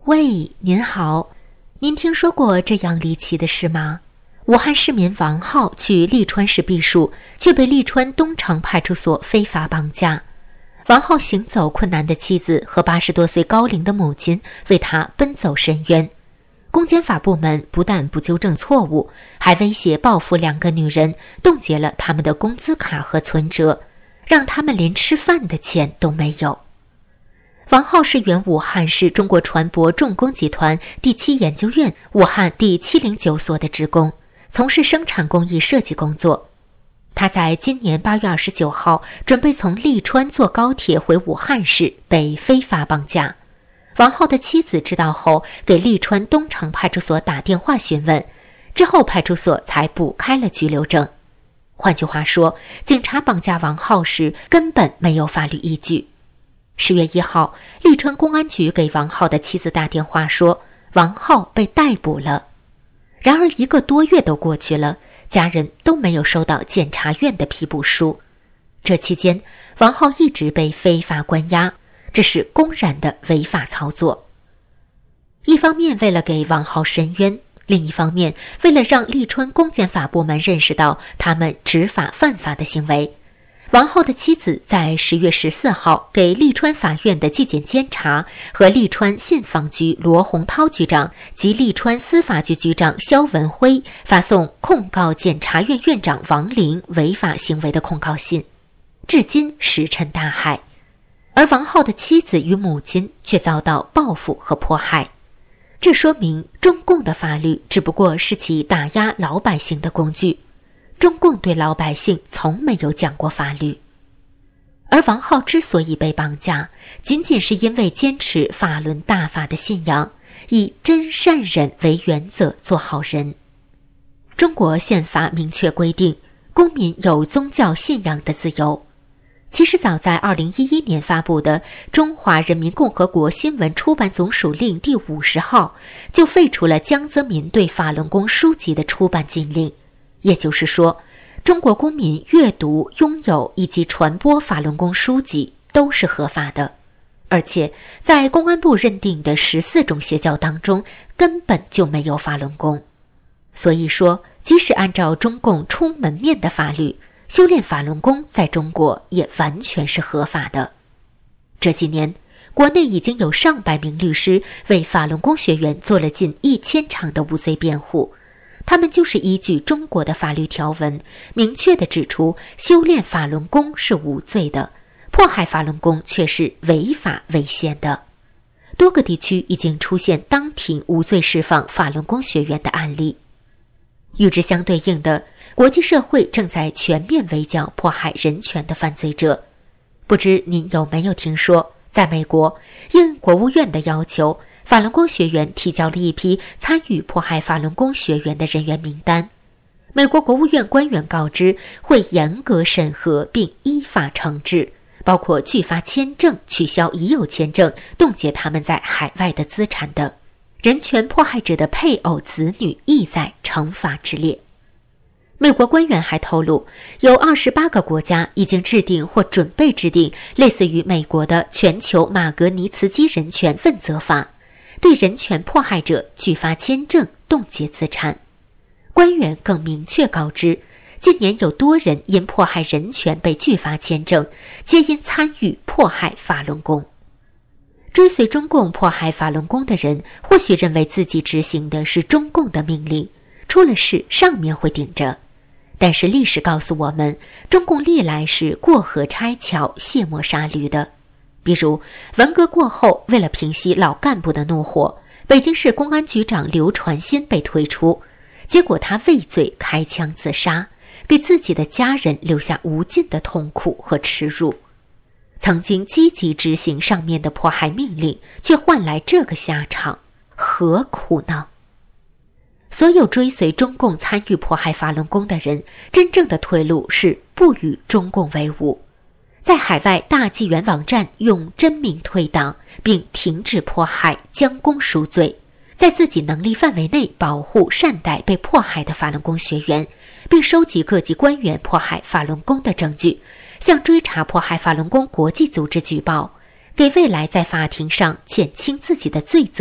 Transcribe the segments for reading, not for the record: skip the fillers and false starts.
喂，您好，您听说过这样离奇的事吗？武汉市民王浩去利川市避暑，却被利川东城派出所非法绑架。王浩行走困难的妻子和80多岁高龄的母亲为他奔走申冤。公检法部门不但不纠正错误，还威胁报复2个女人，冻结了他们的工资卡和存折，让他们连吃饭的钱都没有。王浩是原武汉市中国船舶重工集团第7研究院武汉第709所的职工，从事生产工艺设计工作。他在今年8月29号准备从利川坐高铁回武汉市，被非法绑架。王浩的妻子知道后，给利川东城派出所打电话询问，之后派出所才补开了拘留证。换句话说，警察绑架王浩时根本没有法律依据。10月1号，利川公安局给王浩的妻子打电话说，王浩被逮捕了。然而1个多月都过去了，家人都没有收到检察院的批捕书。这期间，王浩一直被非法关押，这是公然的违法操作。一方面为了给王浩申冤，另一方面为了让利川公检法部门认识到他们执法犯法的行为，王浩的妻子在10月14号给利川法院的纪检监察和利川信访局罗洪涛局长及利川司法局局长肖文辉发送控告检察院院长王林违法行为的控告信，至今石沉大海。而王浩的妻子与母亲却遭到报复和迫害，这说明中共的法律只不过是其打压老百姓的工具，中共对老百姓从没有讲过法律。而王浩之所以被绑架，仅仅是因为坚持法轮大法的信仰，以真善忍为原则做好人。中国宪法明确规定，公民有宗教信仰的自由。其实早在2011年发布的《中华人民共和国新闻出版总署令》第50号，就废除了江泽民对法轮功书籍的出版禁令。也就是说，中国公民阅读、拥有以及传播法轮功书籍都是合法的，而且在公安部认定的14种邪教当中，根本就没有法轮功。所以说，即使按照中共出门面的法律，修炼法轮功在中国也完全是合法的。这几年，国内已经有上百名律师为法轮功学员做了近1000场的无罪辩护，他们就是依据中国的法律条文，明确地指出修炼法轮功是无罪的，迫害法轮功却是违法违宪的。多个地区已经出现当庭无罪释放法轮功学员的案例。与之相对应的，国际社会正在全面围剿迫害人权的犯罪者。不知您有没有听说，在美国，应国务院的要求，法轮功学员提交了一批参与迫害法轮功学员的人员名单。美国国务院官员告知，会严格审核并依法惩治，包括拒发签证、取消已有签证、冻结他们在海外的资产等。人权迫害者的配偶、子女亦在惩罚之列。美国官员还透露，有28个国家已经制定或准备制定类似于美国的全球马格尼茨基人权问责法，对人权迫害者拒发签证、冻结资产。官员更明确告知，近年有多人因迫害人权被拒发签证，皆因参与迫害法轮功。追随中共迫害法轮功的人，或许认为自己执行的是中共的命令，出了事上面会顶着。但是历史告诉我们，中共历来是过河拆桥、卸磨杀驴的。比如文革过后，为了平息老干部的怒火，北京市公安局长刘传新被推出，结果他畏罪开枪自杀，给自己的家人留下无尽的痛苦和耻辱。曾经积极执行上面的迫害命令，却换来这个下场，何苦呢？所有追随中共参与迫害法轮功的人，真正的退路是不与中共为伍，在海外大纪元网站用真名退党，并停止迫害，将功赎罪，在自己能力范围内保护善待被迫害的法轮功学员，并收集各级官员迫害法轮功的证据，向追查迫害法轮功国际组织举报，给未来在法庭上减轻自己的罪责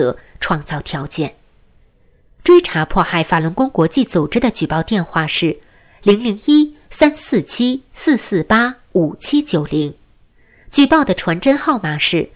创造条件。追查迫害法轮功国际组织的举报电话是001-347-448-5790，举报的传真号码是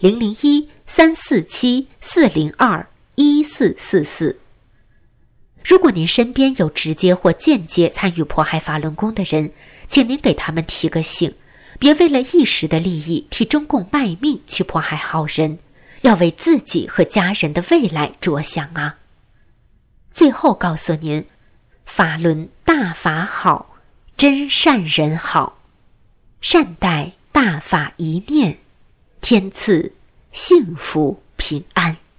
001-347-402-1444。如果您身边有直接或间接参与迫害法轮功的人，请您给他们提个醒，别为了一时的利益替中共卖命去迫害好人，要为自己和家人的未来着想啊！最后告诉您，法轮大法好，真善人好，善待大法一念，天赐幸福平安。